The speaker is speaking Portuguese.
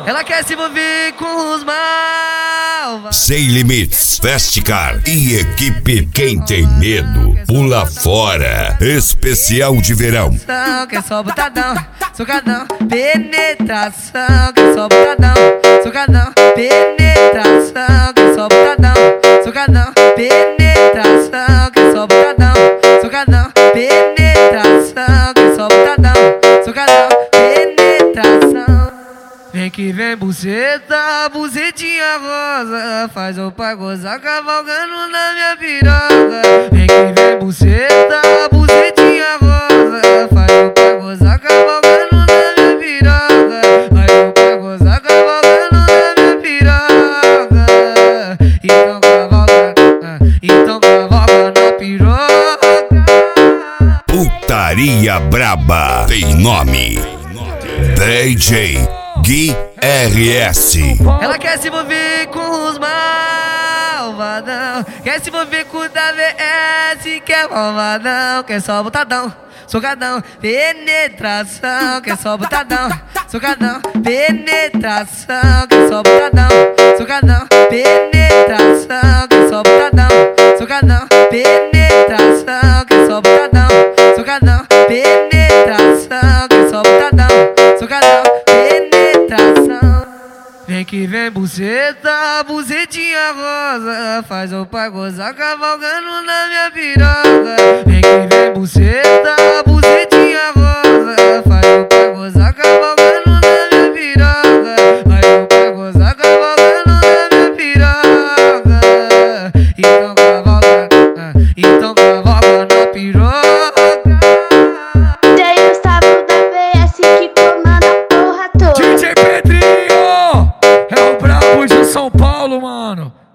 Ela quer se envolver com os malvados. Sem Limites, Festcar e equipe Quem Tem Medo pula fora. Especial de verão. Quer só botadão, socadão, penetração. Quer só botadão, socadão, penetração. Quer só botadão, socadão, penetração. Quer só botadão, socadão, penetração. Quer só botadão, socadão, penetração. Vem que vem buceta, bucetinha rosa, faz o pai gozar cavalgando na minha piroca. Vem que vem buceta, bucetinha rosa, faz o pai gozar cavalgando na minha piroca. Faz o pai gozar cavalgando na minha piroca. Então cavalga na piroca. Putaria braba tem nome. DJ Gui RS. Ela quer se envolver com os malvadão, quer se envolver com o WS, quer malvadão, quer só botadão, socadão, penetração, quer só botadão, socadão, penetração, quer só botadão, socadão, penetração, quer só botadão, socadão, penetração, quer só botadão, socadão, penetração, quer só botadão, socadão, penetração. Vem que vem buceta, bucetinha rosa, faz o pai gozar cavalgando na minha piroca. Vem que vem buceta, bucetinha rosa, faz o pai gozar cavalgando na minha piroca. Faz o pai gozar cavalgando na minha piroca. Então cavalga na piroca. Tem Gustavo da VS que comanda a porra toda. DJ Pedrinho é o brabo de São Paulo, mano.